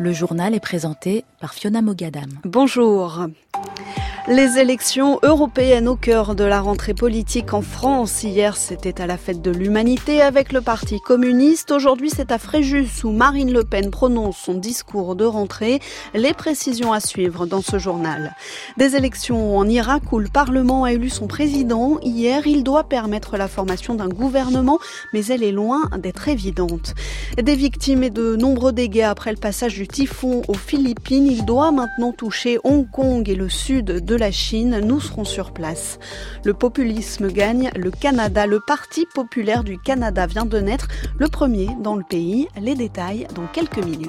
Le journal est présenté par Fiona Mogadam. Bonjour. Les élections européennes au cœur de la rentrée politique en France. Hier, c'était à la fête de l'Humanité avec le Parti communiste. Aujourd'hui, c'est à Fréjus où Marine Le Pen prononce son discours de rentrée. Les précisions à suivre dans ce journal. Des élections en Irak où le Parlement a élu son président. Hier, il doit permettre la formation d'un gouvernement, mais elle est loin d'être évidente. Des victimes et de nombreux dégâts après le passage du typhon aux Philippines. Il doit maintenant toucher Hong Kong et le sud de la Chine. Nous serons sur place. Le populisme gagne le Canada. Le Parti populaire du Canada vient de naître, le premier dans le pays. Les détails dans quelques minutes.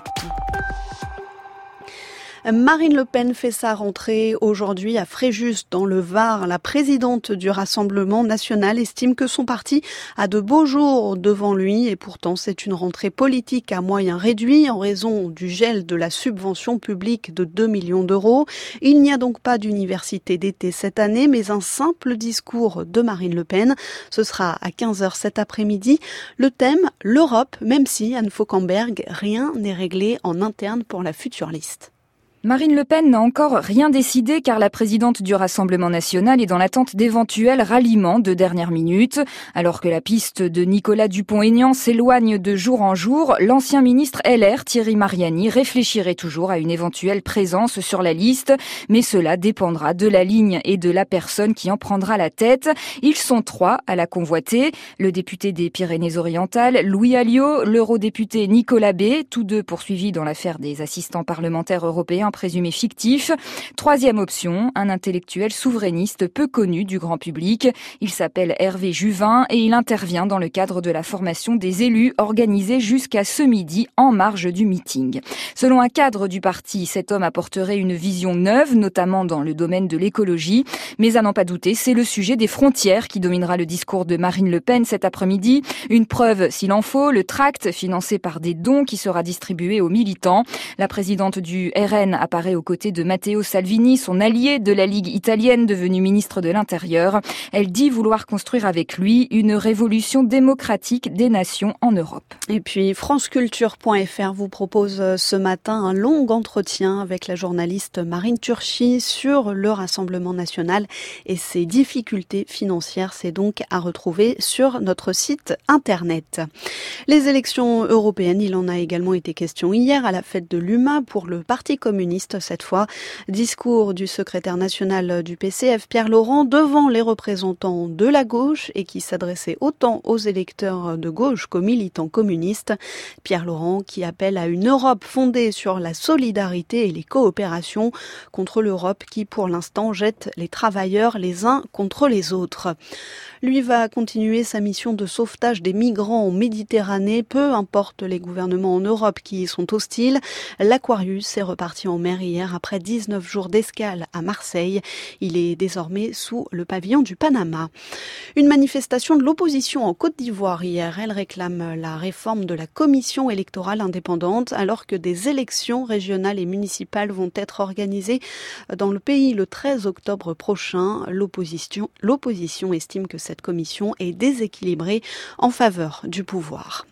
Marine Le Pen fait sa rentrée aujourd'hui à Fréjus, dans le Var. La présidente du Rassemblement national estime que son parti a de beaux jours devant lui et pourtant c'est une rentrée politique à moyens réduits en raison du gel de la subvention publique de 2 millions d'euros. Il n'y a donc pas d'université d'été cette année, mais un simple discours de Marine Le Pen. Ce sera à 15h cet après-midi. Le thème, l'Europe, même si, Anne Fauquemberg, rien n'est réglé en interne pour la future liste. Marine Le Pen n'a encore rien décidé car la présidente du Rassemblement national est dans l'attente d'éventuels ralliements de dernière minute. Alors que la piste de Nicolas Dupont-Aignan s'éloigne de jour en jour, l'ancien ministre LR Thierry Mariani réfléchirait toujours à une éventuelle présence sur la liste. Mais cela dépendra de la ligne et de la personne qui en prendra la tête. Ils sont 3 à la convoiter. Le député des Pyrénées-Orientales, Louis Alliot, l'eurodéputé Nicolas B, tous deux poursuivis dans l'affaire des assistants parlementaires européens présumé fictif. Troisième option, un intellectuel souverainiste peu connu du grand public. Il s'appelle Hervé Juvin et il intervient dans le cadre de la formation des élus organisée jusqu'à ce midi en marge du meeting. Selon un cadre du parti, cet homme apporterait une vision neuve, notamment dans le domaine de l'écologie. Mais à n'en pas douter, c'est le sujet des frontières qui dominera le discours de Marine Le Pen cet après-midi. Une preuve, s'il en faut, le tract financé par des dons qui sera distribué aux militants. La présidente du RN apparaît aux côtés de Matteo Salvini, son allié de la Ligue italienne, devenu ministre de l'Intérieur. Elle dit vouloir construire avec lui une révolution démocratique des nations en Europe. Et puis franceculture.fr vous propose ce matin un long entretien avec la journaliste Marine Turchi sur le Rassemblement national et ses difficultés financières. C'est donc à retrouver sur notre site internet. Les élections européennes, il en a également été question hier à la fête de l'UMA pour le Parti communiste. Cette fois, discours du secrétaire national du PCF, Pierre Laurent, devant les représentants de la gauche et qui s'adressait autant aux électeurs de gauche qu'aux militants communistes. Pierre Laurent qui appelle à une Europe fondée sur la solidarité et les coopérations contre l'Europe qui, pour l'instant, jette les travailleurs les uns contre les autres. Lui va continuer sa mission de sauvetage des migrants en Méditerranée, peu importe les gouvernements en Europe qui y sont hostiles. L'Aquarius est reparti en mer hier après 19 jours d'escale à Marseille. Il est désormais sous le pavillon du Panama. Une manifestation de l'opposition en Côte d'Ivoire hier. Elle réclame la réforme de la commission électorale indépendante alors que des élections régionales et municipales vont être organisées dans le pays le 13 octobre prochain. L'opposition estime que cette commission est déséquilibrée en faveur du pouvoir.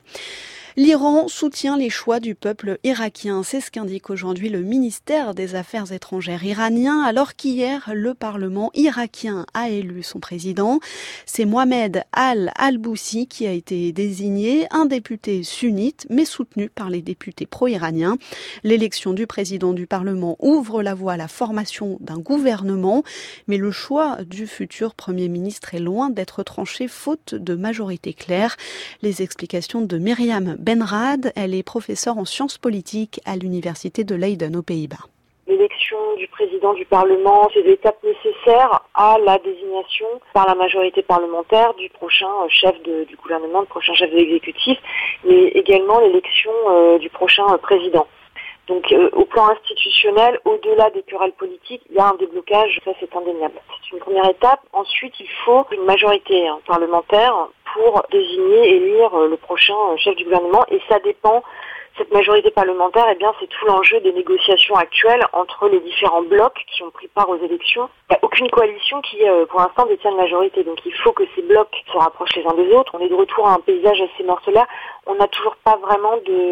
L'Iran soutient les choix du peuple irakien. C'est ce qu'indique aujourd'hui le ministère des Affaires étrangères iranien, alors qu'hier, le Parlement irakien a élu son président. C'est Mohamed Al-Boussi qui a été désigné, un député sunnite, mais soutenu par les députés pro-iraniens. L'élection du président du Parlement ouvre la voie à la formation d'un gouvernement, mais le choix du futur Premier ministre est loin d'être tranché faute de majorité claire. Les explications de Myriam Benrad, elle est professeure en sciences politiques à l'université de Leiden aux Pays-Bas. L'élection du président du Parlement, c'est l'étape nécessaire à la désignation par la majorité parlementaire du prochain chef du gouvernement, du prochain chef de l'exécutif, mais également l'élection du prochain président. Donc au plan institutionnel, au-delà des querelles politiques, il y a un déblocage, ça c'est indéniable. C'est une première étape. Ensuite, il faut une majorité parlementaire pour désigner, élire le prochain chef du gouvernement, et ça dépend. Cette majorité parlementaire, eh bien, c'est tout l'enjeu des négociations actuelles entre les différents blocs qui ont pris part aux élections. Il n'y a aucune coalition qui, pour l'instant, détient une majorité. Donc, il faut que ces blocs se rapprochent les uns des autres. On est de retour à un paysage assez morcelé. On n'a toujours pas vraiment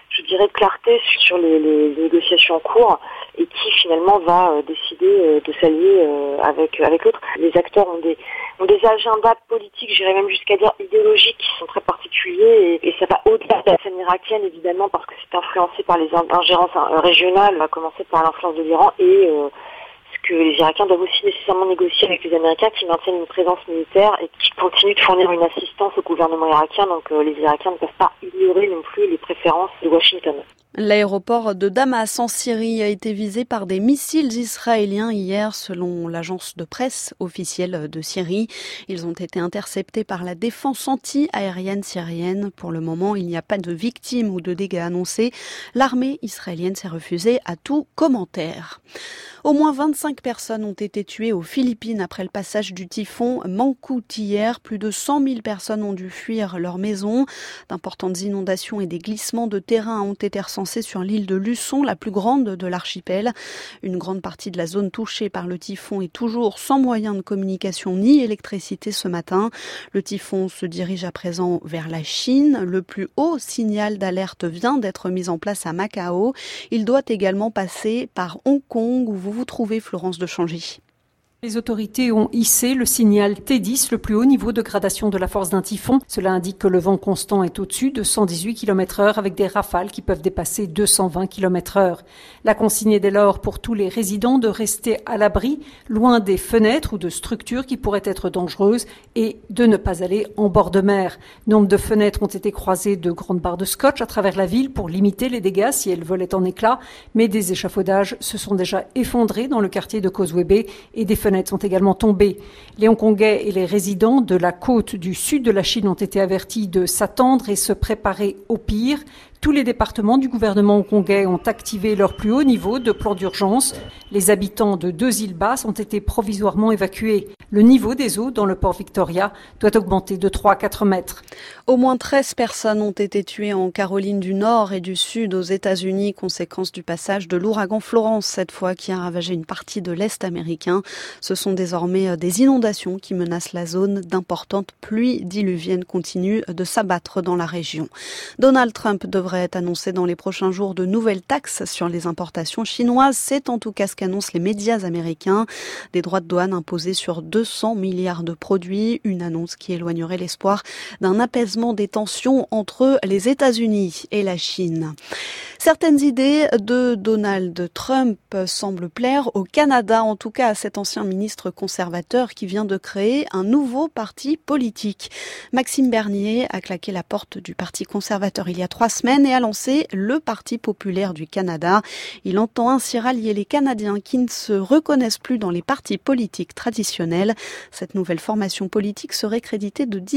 je dirais, de clarté sur les négociations en cours et qui finalement va décider de s'allier avec l'autre. Les acteurs ont des agendas politiques, j'irais même jusqu'à dire idéologiques, qui sont très particuliers et ça va au-delà de la scène irakienne évidemment parce que c'est influencé par les ingérences régionales, à commencer par l'influence de l'Iran et que les Irakiens doivent aussi nécessairement négocier avec les Américains qui maintiennent une présence militaire et qui continuent de fournir une assistance au gouvernement irakien. Donc les Irakiens ne peuvent pas ignorer non plus les préférences de Washington. L'aéroport de Damas en Syrie a été visé par des missiles israéliens hier, selon l'agence de presse officielle de Syrie. Ils ont été interceptés par la défense anti-aérienne syrienne. Pour le moment, il n'y a pas de victimes ou de dégâts annoncés. L'armée israélienne s'est refusée à tout commentaire. Au moins 25 personnes ont été tuées aux Philippines après le passage du typhon Mangkhut hier. Plus de 100 000 personnes ont dû fuir leur maison. D'importantes inondations et des glissements de terrain ont été recensés sur l'île de Luçon, la plus grande de l'archipel. Une grande partie de la zone touchée par le typhon est toujours sans moyen de communication ni électricité ce matin. Le typhon se dirige à présent vers la Chine. Le plus haut signal d'alerte vient d'être mis en place à Macao. Il doit également passer par Hong Kong où vous trouvez, Florence de Changy. Les autorités ont hissé le signal T10, le plus haut niveau de gradation de la force d'un typhon. Cela indique que le vent constant est au-dessus de 118 km/h avec des rafales qui peuvent dépasser 220 km/h. La consigne est dès lors pour tous les résidents de rester à l'abri, loin des fenêtres ou de structures qui pourraient être dangereuses et de ne pas aller en bord de mer. Nombre de fenêtres ont été croisées de grandes barres de scotch à travers la ville pour limiter les dégâts si elles volaient en éclats, mais des échafaudages se sont déjà effondrés dans le quartier de Causeway Bay et des fenêtres sont également tombées. Les Hongkongais et les résidents de la côte du sud de la Chine ont été avertis de s'attendre et se préparer au pire. Tous les départements du gouvernement hongkongais ont activé leur plus haut niveau de plan d'urgence. Les habitants de 2 îles basses ont été provisoirement évacués. Le niveau des eaux dans le port Victoria doit augmenter de 3 à 4 mètres. Au moins 13 personnes ont été tuées en Caroline du Nord et du Sud aux États-Unis, conséquence du passage de l'ouragan Florence, cette fois qui a ravagé une partie de l'Est américain. Ce sont désormais des inondations qui menacent la zone. D'importantes pluies diluviennes continuent de s'abattre dans la région. Donald Trump devrait annoncer dans les prochains jours de nouvelles taxes sur les importations chinoises. C'est en tout cas ce qu'annoncent les médias américains. Des droits de douane imposés sur 200 milliards de produits. Une annonce qui éloignerait l'espoir d'un apaisement des tensions entre les États-Unis et la Chine. Certaines idées de Donald Trump semblent plaire au Canada, en tout cas à cet ancien ministre conservateur qui vient de créer un nouveau parti politique. Maxime Bernier a claqué la porte du Parti conservateur il y a 3 semaines et a lancé le Parti populaire du Canada. Il entend ainsi rallier les Canadiens qui ne se reconnaissent plus dans les partis politiques traditionnels. Cette nouvelle formation politique serait créditée de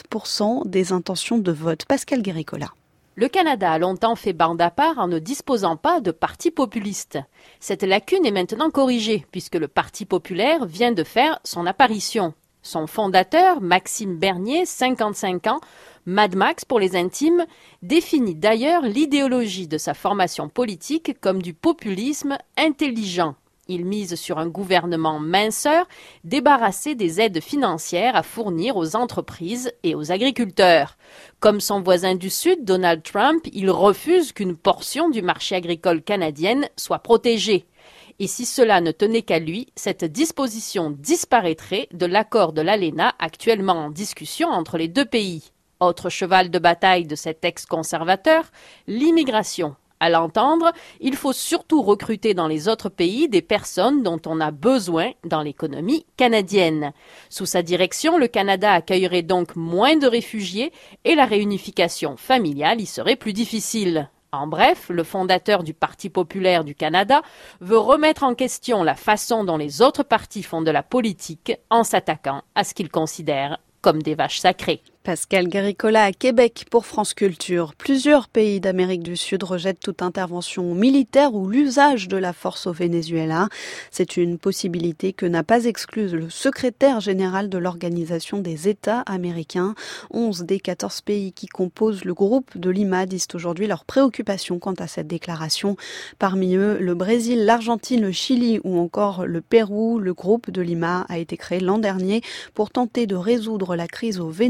17% des intentions de vote. Pascal Guéricola. Le Canada a longtemps fait bande à part en ne disposant pas de parti populiste. Cette lacune est maintenant corrigée puisque le Parti populaire vient de faire son apparition. Son fondateur, Maxime Bernier, 55 ans, Mad Max pour les intimes, définit d'ailleurs l'idéologie de sa formation politique comme du populisme intelligent. Il mise sur un gouvernement minceur, débarrassé des aides financières à fournir aux entreprises et aux agriculteurs. Comme son voisin du Sud, Donald Trump, il refuse qu'une portion du marché agricole canadien soit protégée. Et si cela ne tenait qu'à lui, cette disposition disparaîtrait de l'accord de l'ALENA actuellement en discussion entre les deux pays. Autre cheval de bataille de cet ex-conservateur, l'immigration. À l'entendre, il faut surtout recruter dans les autres pays des personnes dont on a besoin dans l'économie canadienne. Sous sa direction, le Canada accueillerait donc moins de réfugiés et la réunification familiale y serait plus difficile. En bref, le fondateur du Parti populaire du Canada veut remettre en question la façon dont les autres partis font de la politique en s'attaquant à ce qu'il considère comme des vaches sacrées. Pascal Guéricola à Québec pour France Culture. Plusieurs pays d'Amérique du Sud rejettent toute intervention militaire ou l'usage de la force au Venezuela. C'est une possibilité que n'a pas exclue le secrétaire général de l'Organisation des États américains. 11 des 14 pays qui composent le groupe de Lima disent aujourd'hui leur préoccupation quant à cette déclaration. Parmi eux, le Brésil, l'Argentine, le Chili ou encore le Pérou. Le groupe de Lima a été créé l'an dernier pour tenter de résoudre la crise au Venezuela.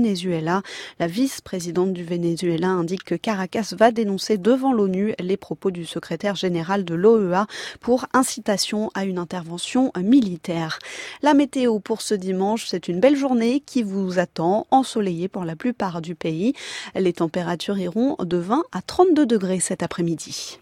Venezuela. La vice-présidente du Venezuela indique que Caracas va dénoncer devant l'ONU les propos du secrétaire général de l'OEA pour incitation à une intervention militaire. La météo pour ce dimanche, c'est une belle journée qui vous attend, ensoleillée pour la plupart du pays. Les températures iront de 20 à 32 degrés cet après-midi.